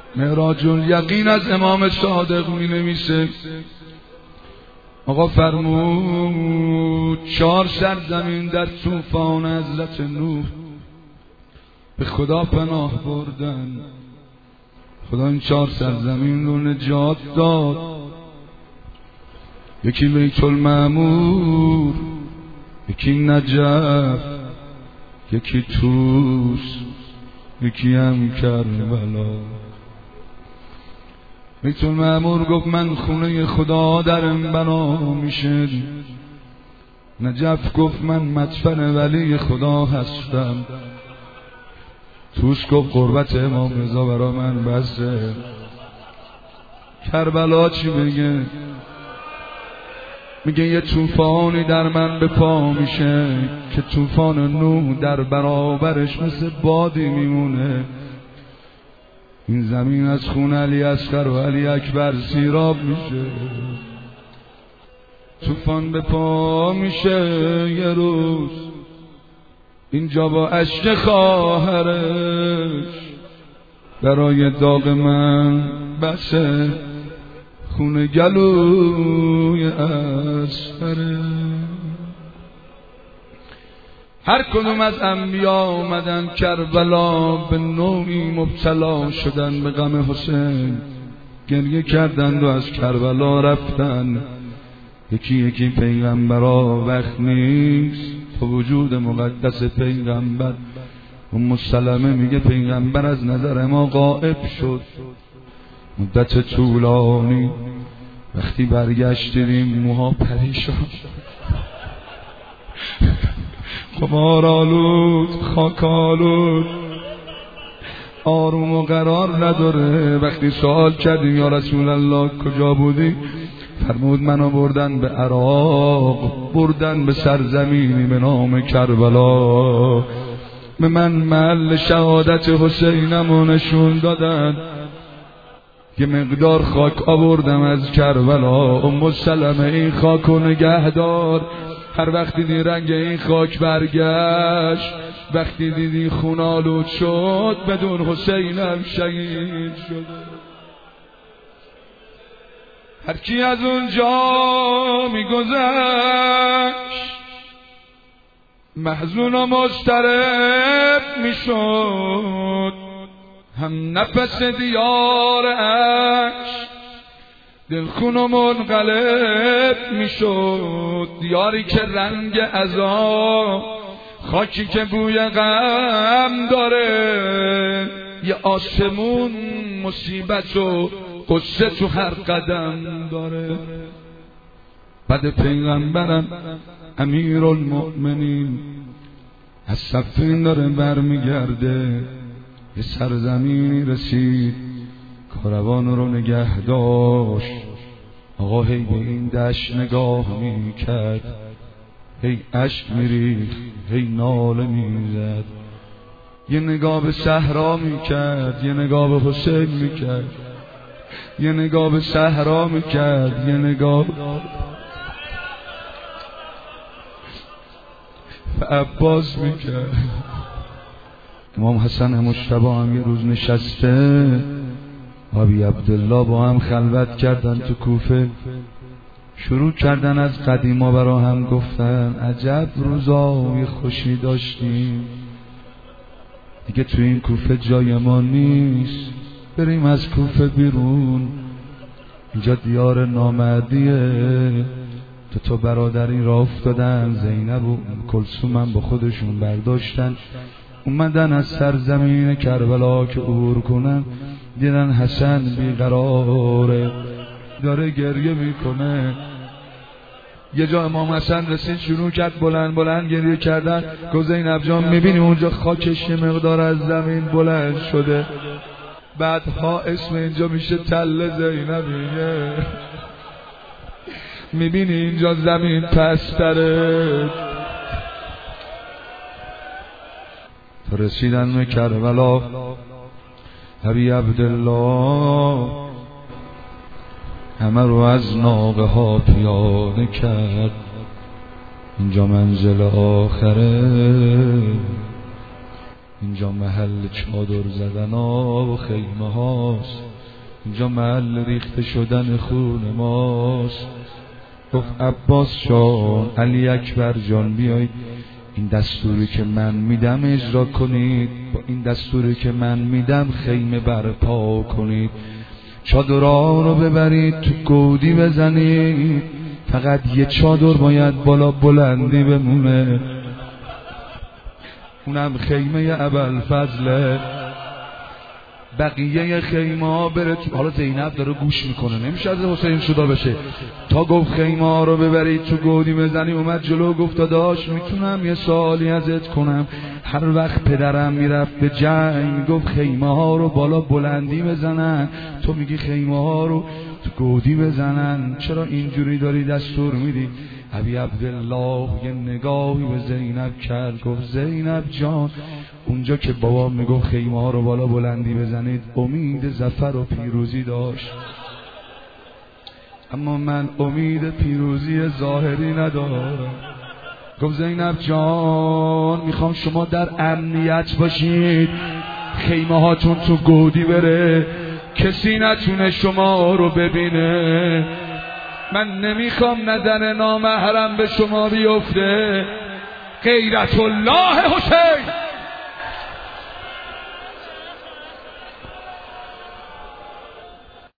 معراج الیقین از امام صادق می نویسه آقا فرمود 4 سرزمین در طوفان حضرت نوح به خدا پناه بردن. خدا این 4 سرزمین رو نجات داد. یکی بیت المعمور، یکی نجف، یکی توس، یکی هم کربلا. بیت المعمور گفت من خونه خدا درم بنا میشه. نجف گفت من مدفن ولی خدا هستم. توس گفت قربت امام رضا برا من بسه. کربلا چی بگه؟ میگه یه طوفانی در من به پا میشه که طوفان نوح در برابرش مثل بادی میمونه. این زمین از خون علی اصغر و علی اکبر سیراب میشه. طوفان به پا میشه یه روز اینجا با اشک خواهرش برای داغ من بسه خون گلوی اصغره. هر کدوم از انبیا آمدن کربلا به نوعی مبتلا شدن به غم حسین، گریه کردند و از کربلا رفتن. یکی یکی پیغمبرا وقت نیست تا وجود مقدس پیغمبر. ام سلمه میگه پیغمبر از نظر ما غائب شد مدت طولانی. وقتی برگشتیم موها پریشان، خمار آلود، خاک آلود، آروم و قرار نداره. وقتی سوال کردیم یا رسول الله کجا بودی؟ فرمود منو بردن به عراق، بردن به سرزمینی به نام کربلا. به من محل شهادت حسینمو نشون دادن. یه مقدار خاک آوردم از کربلا. ام سلمه این خاکو نگهدار. هر وقتی دیدی رنگ این خاک برگشت، وقتی دیدی خون آلود شد، بدون حسینم شهید شد. هر کی از اونجا میگذشت محزون و مضطرب میشد. هم نفس دیار عشق دلخون و منقلب میشد. دیاری که رنگ عذاب، خاکی که بوی غم داره. یه آسمون مصیبت و قصه تو هر قدم داره. بعد پیغمبرم امیرالمؤمنین از صفین داره برمیگرده. یه سرزمینی رسید، کاروان رو نگه داشت. آقا هی به این دشت نگاه میکرد، هی اشک میریخت، هی ناله میزد. یه نگاه به صحرا میکرد، یه نگاه به حسین میکرد، یه نگاه به صحرا میکرد، یه نگاه به عباس میکرد. امام حسن مجتبی هم یه روز نشسته، ابی عبدالله با هم خلوت کردن تو کوفه. شروع کردن از قدیما برا هم گفتن عجب روزای خوشی داشتیم، دیگه تو این کوفه جای ما نیست، بریم از کوفه بیرون، اینجا دیار نامردیه. تو برادری را افتادن، زینب و کلثوم هم با خودشون برداشتن اومدن از سرزمین کربلا که عبور کنن. دیدن حسن بیقراره، داره گریه میکنه. یه جا امام حسن رسید شروع کرد بلند بلند گریه کردن. گفت زینب جان میبینی اونجا خاکش یه مقدار از زمین بلند شده، بعدها اسم اینجا میشه تله زینبیه. میبینی اینجا زمین پستره. رسیدن به کربلا، ابی عبدالله همه رو از ناقه ها پیاده کرد. اینجا منزل آخره. اینجا محل چادر زدن و خیمه هاست، اینجا محل ریخته شدن خون ماست. گفت عباس جان، علی اکبر جان، بیای این دستوری که من میدم اجرا کنید، با این دستوری که من میدم خیمه برپا کنید، چادرها رو ببرید تو گودی بزنید، فقط یه چادر باید بالا بلندی بمونه، اونم خیمه ابوالفضل. بقیه خیمه ها بره تو. حالا زینب داره گوش میکنه، نمیشه از حسین شدا بشه. تا گفت خیمه ها رو ببرید تو گودی بزنی، اومد جلو گفت داداش میتونم یه سوالی ازت کنم؟ هر وقت پدرم میرفت به جنگ گفت خیمه ها رو بالا بلندی بزنن، تو میگی خیمه ها رو تو گودی بزنن، چرا اینجوری داری دستور میدی؟ ابی عبدالله یه نگاهی به زینب کرد، گفت زینب جان، اونجا که بابا میگفت خیمه ها رو بالا بلندی بزنید امید ظفر و پیروزی داشت، اما من امید پیروزی ظاهری ندارم. گفت زینب جان، میخوام شما در امنیت باشید، خیمه هاتون تو گودی بره، کسی نتونه شما رو ببینه، من نمیخوام نظر نامحرم به شما بیفته. غیرت الله حسین.